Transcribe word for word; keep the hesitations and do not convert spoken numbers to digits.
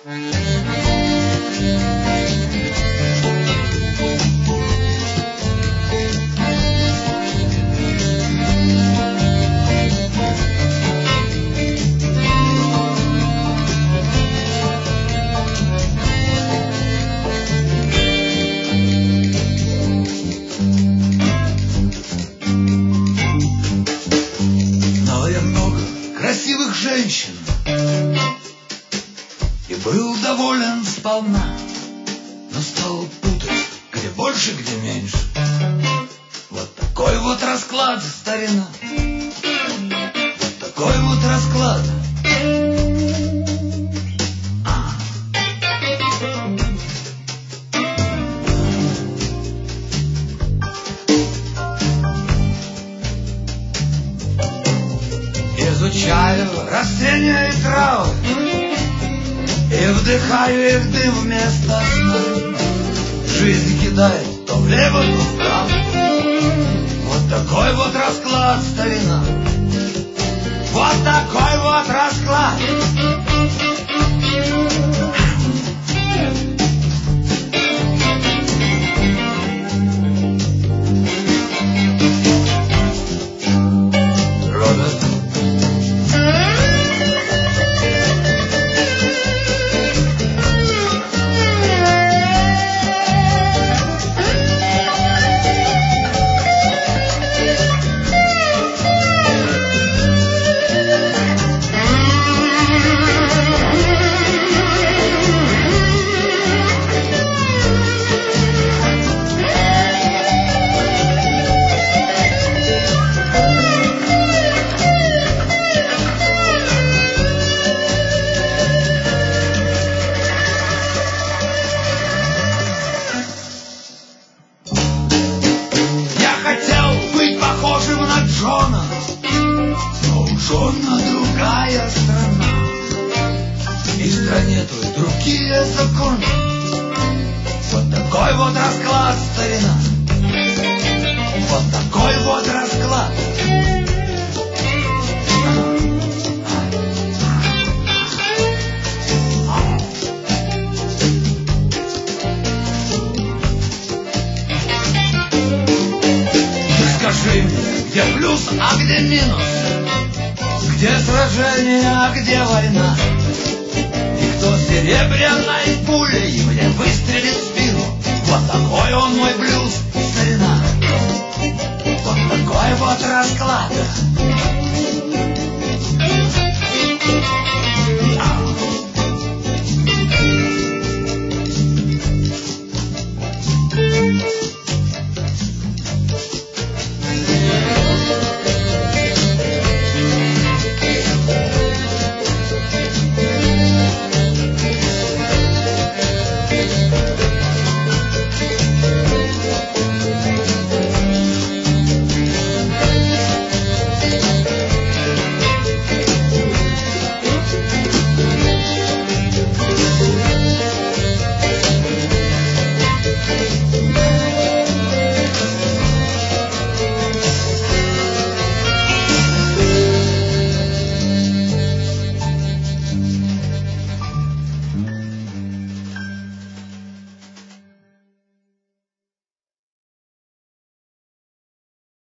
Женщин и был доволен сполна, но стал путать, где больше, где меньше. Вот такой вот расклад, старина, вот такой вот расклад. А. Изучаю растения и травы и вдыхаю их дым вместо сна. Жизнь кидает то влево, то вправо. Вот такой вот расклад, старина. Вот такой вот расклад. Джона, но у Джона другая страна, и в стране той другие законы. Вот такой вот расклад, старина. Вот такой вот расклад. Скажи мне, где плюс, а где минус? Где сражение, а где война? И кто серебряной пулей